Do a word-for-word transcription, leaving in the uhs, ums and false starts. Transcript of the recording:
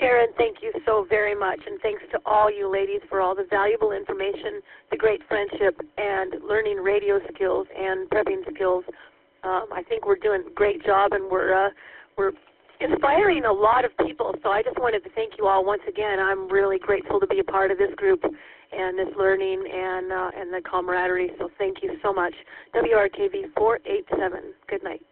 Karen, thank you so very much, and thanks to all you ladies for all the valuable information, the great friendship, and learning radio skills and prepping skills. Um, I think we're doing a great job, and we're uh, we're inspiring a lot of people. So I just wanted to thank you all once again. I'm really grateful to be a part of this group and this learning and uh, and the camaraderie. So thank you so much. W R K V four eight seven. Good night.